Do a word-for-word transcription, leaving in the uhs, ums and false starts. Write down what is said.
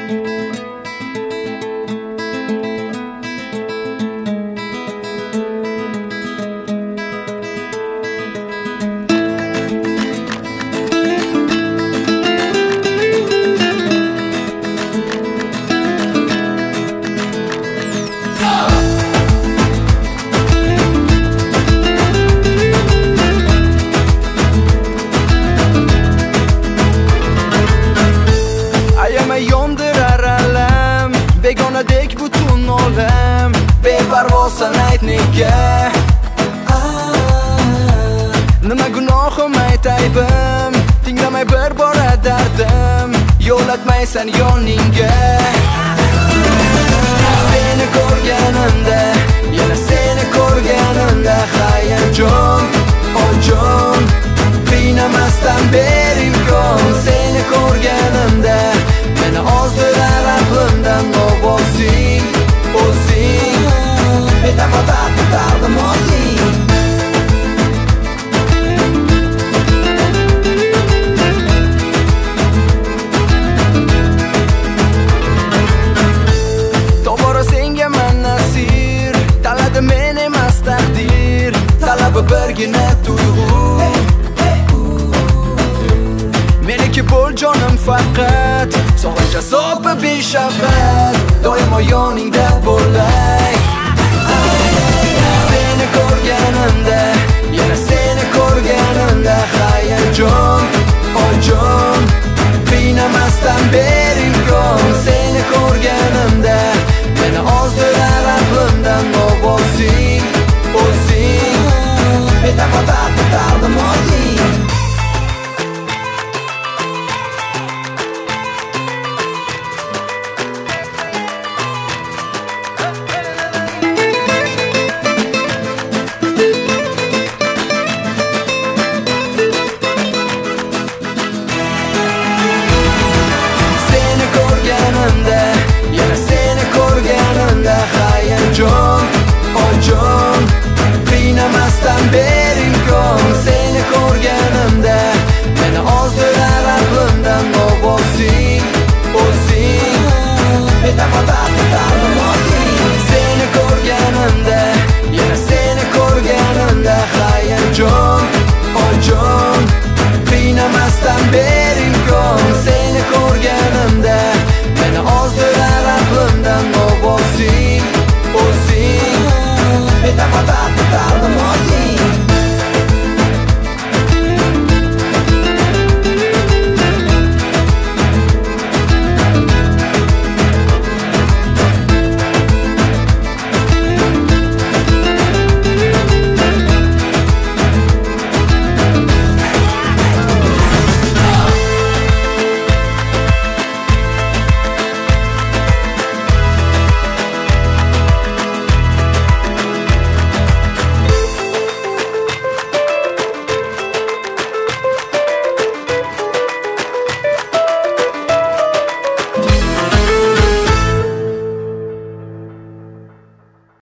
Begonadek butun olam beparvosan ayt nega nima gunohim ayt aybim tinglamay bir bora dardim yo'latmaysan yoningga seni ko'rganimda yana seni ko'rganimda hayajon ojon qiynamasdan ber imkon seni ko'rganimda meni ozdirar aqlimdan ovozing o'zing betafatat bitardim o'zing tobora senga man nasir taladi men emas taqdir talabi birgina tuyg'u meniki bo'l jonim faqat sog'inch azobi beshafqat doimo yoningda bo'lay seni ko'rganimda yana seni ko'rganimda hayajon ojon qiynamasdan ber